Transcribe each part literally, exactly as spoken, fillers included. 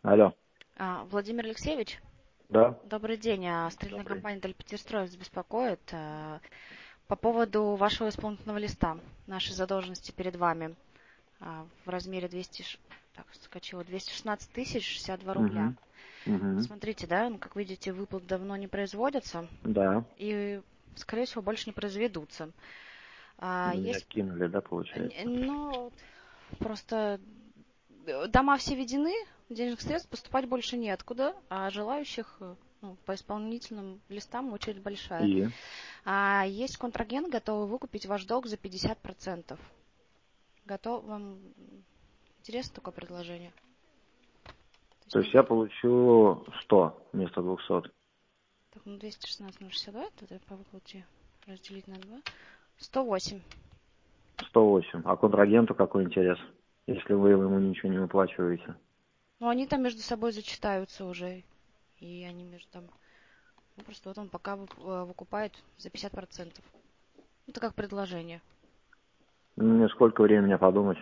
Алло. А, Владимир Алексеевич, Да. добрый день. А, Строительная Добрый. компания Дальпетерстроев беспокоит а, по поводу вашего исполнительного листа, нашей задолженности перед вами а, в размере двести, ш- так, скачила, двести шестнадцать тысяч шестьдесят два рубля. Угу. Угу. Смотрите, да, ну, как видите, выплат давно не производятся Да. и, скорее всего, больше не произведутся. А, Меня есть, кинули, да, получается? н- ну, просто э, дома все введены, денежных средств поступать больше неоткуда, а желающих э, ну, по исполнительным листам очередь большая. И? А есть контрагент, готовый выкупить ваш долг за пятьдесят процентов. Готов вам интересно такое предложение? То есть, То ну, есть я получу сто вместо двухсот. так, ну двести шестнадцать на шестьдесят два, это по выплате разделить на два. сто восемь. сто восемь. А контрагенту какой интерес, если вы ему ничего не выплачиваете? Ну, они там между собой зачитаются уже. И они между там... Ну, просто вот он пока вып- э, выкупает за пятьдесят процентов. Это как предложение. Ну, мне сколько времени подумать?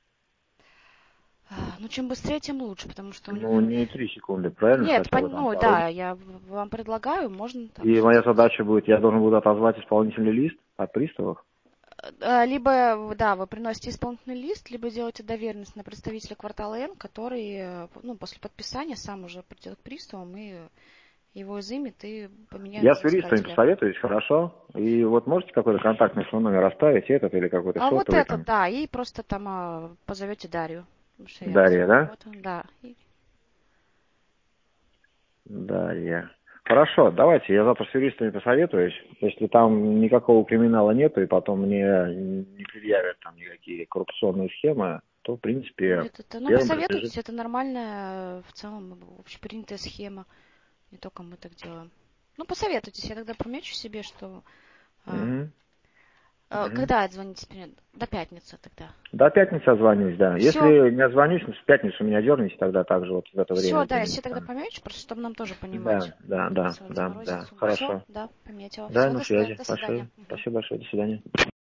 А, Ну, чем быстрее, тем лучше, потому что у них... Ну, не три секунды, правильно? Нет, Хотя бы пон- там ну пару да, дней. я в- вам предлагаю, можно там И все моя сделать. задача будет, я должен буду отозвать исполнительный лист от приставов. Э, Либо, да, вы приносите исполнительный лист, либо делаете доверенность на представителя квартала Н, который, э, ну, после подписания сам уже придет к приставам и его изымет и поменяет Я с юристами взыскателя. посоветуюсь, хорошо? И вот можете какой-то контактный свой номер оставить, этот или какой-то А вот сотовый это, там? да, и просто там а, позовете Дарью. Потому что я с Дарья, ней да? работаю, да. И- Дарья. Хорошо, давайте, я завтра с юристами посоветуюсь. Если там никакого криминала нету, и потом мне не предъявят там никакие коррупционные схемы, то, в принципе, Нет, это, ну, делом принадлежит. посоветуйтесь, это нормальная, э, в целом, общепринятая схема. Не только мы так делаем. Ну, посоветуйтесь, я тогда помечу себе, что... а, Мгм. а, Мгм. когда отзвонитесь? Мне? До пятницы тогда. До пятницы отзвонюсь, да. Все, Если не отзвонюсь, ну, в пятницу меня дерните тогда также вот в это все, время да, я где-нибудь себе тогда там. помечу, просто чтобы нам тоже понимать. Да, да, Не да, сразу да, заморозить да. сумму. Все, Хорошо. да, пометила. Да, Все, на до, свида- связи. до свидания. Большое. Мгм. Спасибо большое. До свидания.